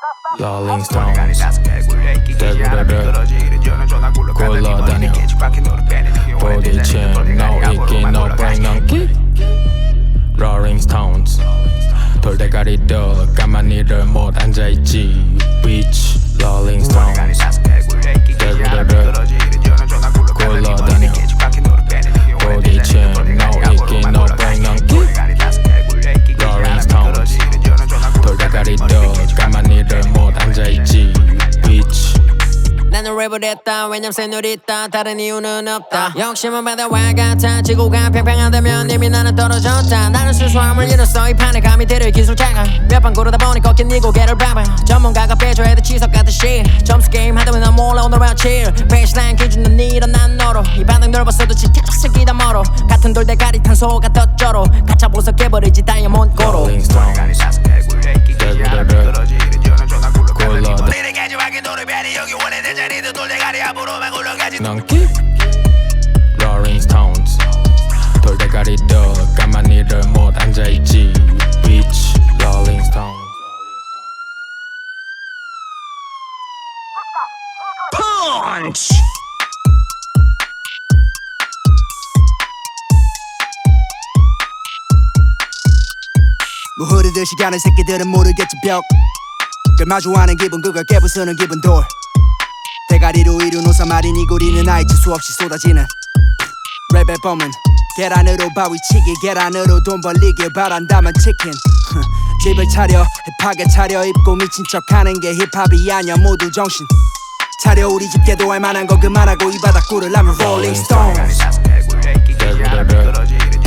Rolling Stones 대구대를 굴러다녀 부딪힌 너 있기 너 brain 넘기 Rolling Stones 돌대가리도 가만히를 못 앉아있지 Beach Rolling Stones 대구대를 굴러다녀 부딪힌 너 있기 너 brain 넘기 Rolling Stones 돌대가리도 가만히를 못 앉아있지 Beach 나는 랩을 했다 왜냐면 새누리 있다 다른 이유는 없다 욕심은 바다와 같아 지구가 평평하다면 이미 나는 떨어졌다 나는 수수함을 잃었어 이 판에 감히 대를 기술자가 몇 판 고르다 보니 꺾인 네 고개를 봐봐 전문가가 빼줘야 돼 치석 같은 shit 점수 게임 하다 보면 난 몰라 오늘 about chill 베이스라인 기준은 일어난 너로 이 바닥 넓었어도 지켜줘 새끼다 멀어 같은 돌 대가리 탄소가 덧져로 가차 보석 깨버리지 다이아몬드 고로 Rolling Stones 대구대를 굴러다녀 넘기 Rolling Stones 돌대가리도 가만히를 못 앉아있지 Beach Rolling Stones Punch! 뭐 흐르듯이 가는 새끼들은 모르겠지 벽 그걸 마주하는 기분 그걸 깨부수는 기분 돌 대가리로 이룬 오사마린 이 고리는 아이치 수없이 쏟아지는 랩의 범은 계란으로 바위치기 계란으로 돈 벌리길 바란다면 치킨 집을 차려 힙하게 차려 입고 미친 척하는 게 힙합이 아니야 모두 정신 차려 우리 집 개도할 만한 거 그만하고 이 바닥 굴을 라면 Rolling Stones 대구대를